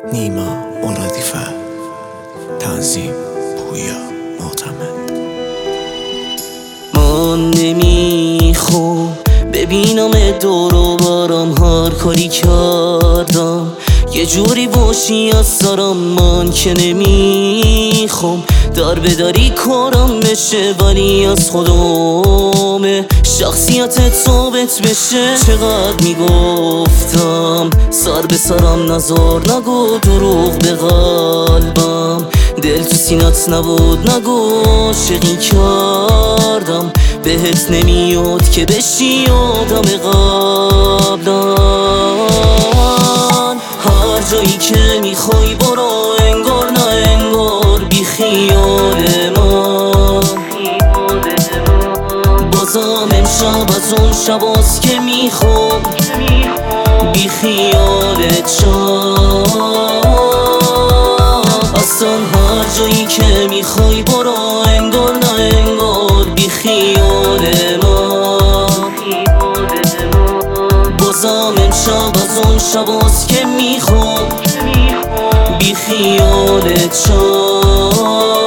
نیما مرادیفر، تنظیم پویا معتمد. من نمیخوام ببینم دور و برم، هر کاری کردم یه جوری باشی از سرم. من که نمیخوام در بداری کارم بشه، ولی از خودمه شخصیتت ثابت بشه. چقدر میگفتم سر به سرم نزار، نگو دروغ به قلبم، دل تو سینت نبود، نگو عاشقی کردم. بهت نمیاد که بشی آدم قبلم. هر جایی که میخوای برو، انگار نه انگار، بی خیال من. بازم امشب از اون شباست که میخوام بی خیالت شم. اصلا هر جایی که میخوای برو، انگار نه انگار، بی خیال من. بازم امشب از اون شباست که میخوام بی خیالت شم.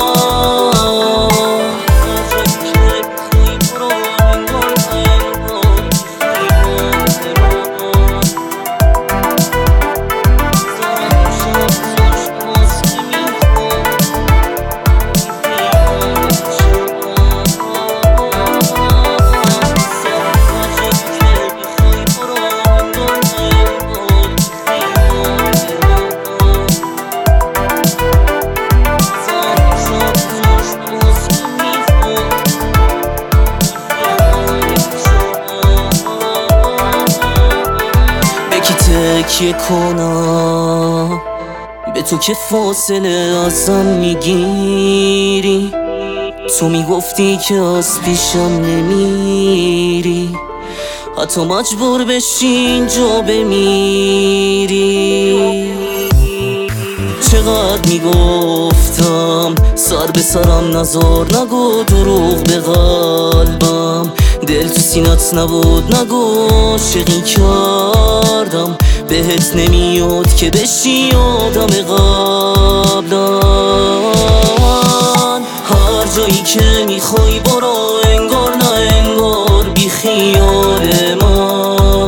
تکیه کنم به تو که فاصله ازم میگیری. تو میگفتی که از پیشم نمیری، حتی مجبور بشی اینجا بمیری. چقدر میگفتم سر به سرم نزار، نگو دروغ به قلبم، دل تو سینت نبود، نگو عاشقی کردم. بهت نمیاد که بشی آدم قبلم. هر جایی که میخوای برو، انگار نه انگار، بی خیال من.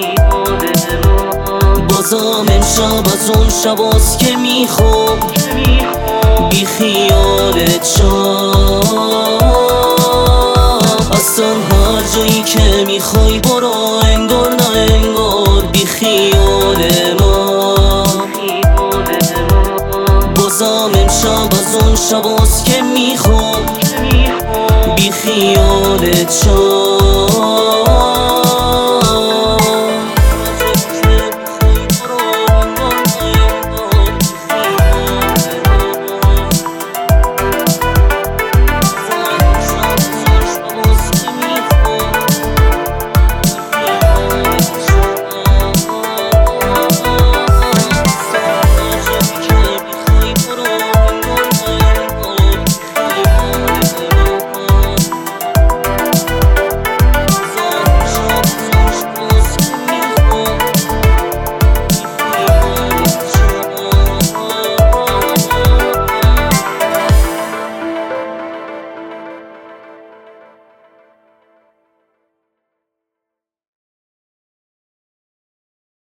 بازم امشب از اون شباست که میخوام بی خیالت شم. اصلا هر جایی که میخوای برو، انگار نه انگار، بی خیال من. بازم امشب از اون شباست که میخوام بی خیالت شم.